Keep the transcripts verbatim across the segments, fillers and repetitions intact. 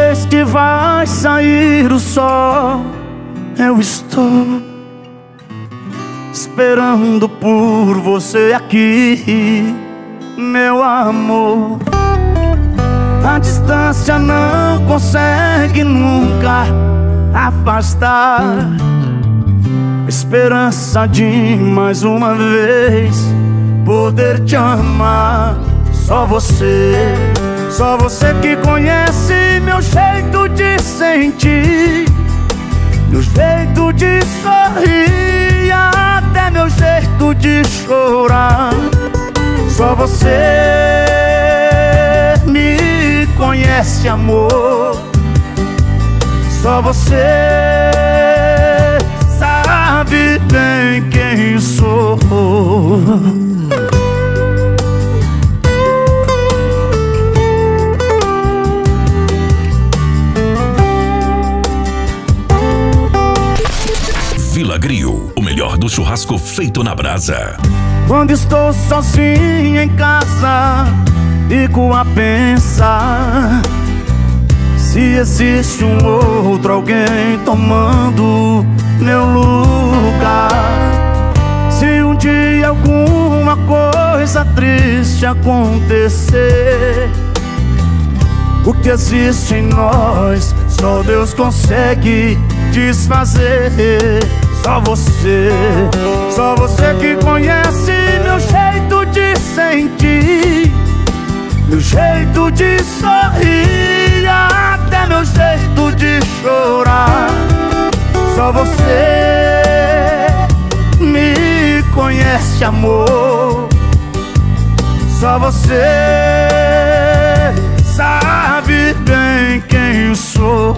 vez que vai sair o sol, eu estou esperando por você aqui, meu amor. A distância não consegue nunca afastar a esperança de mais uma vez poder te amar. Só você, só você que conhece meu jeito de sentir, meu jeito de sorrir, até meu jeito de chorar. Só você me conhece, amor. Só você sabe bem quem sou. Vila Grill, o melhor do churrasco feito na brasa. Quando estou sozinho em casa, fico a pensar se existe um outro alguém tomando meu lugar. Se um dia alguma coisa triste acontecer, o que existe em nós só Deus consegue desfazer. Só você, só você que conhece meu jeito de sentir, meu jeito de sorrir, até meu jeito de chorar. Só você me conhece, amor. Só você sabe bem quem sou.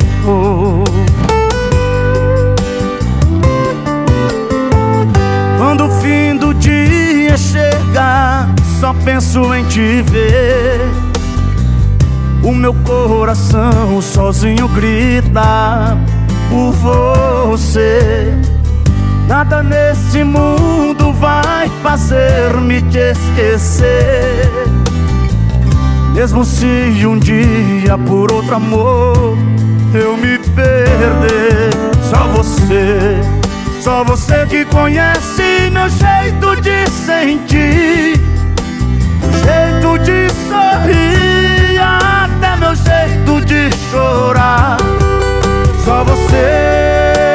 Quando o fim do dia chega, só penso em te ver. O meu coração sozinho grita por você. Nada nesse mundo vai fazer-me te esquecer, mesmo se um dia por outro amor eu me perder. Só você, só você que conhece meu jeito de sentir, jeito de sorrir, até meu jeito de chorar. Só você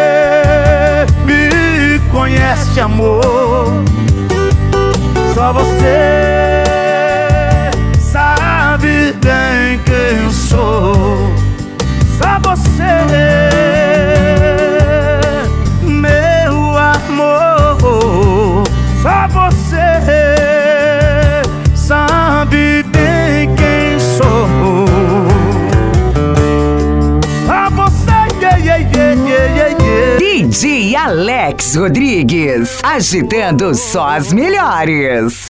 me conhece, amor. Só você sabe bem quem sou. Só você, meu amor. Só você sabe bem quem sou. Só você, yeah, yeah, yeah, yeah, yeah. D J Alex Rodrigues, agitando só as melhores.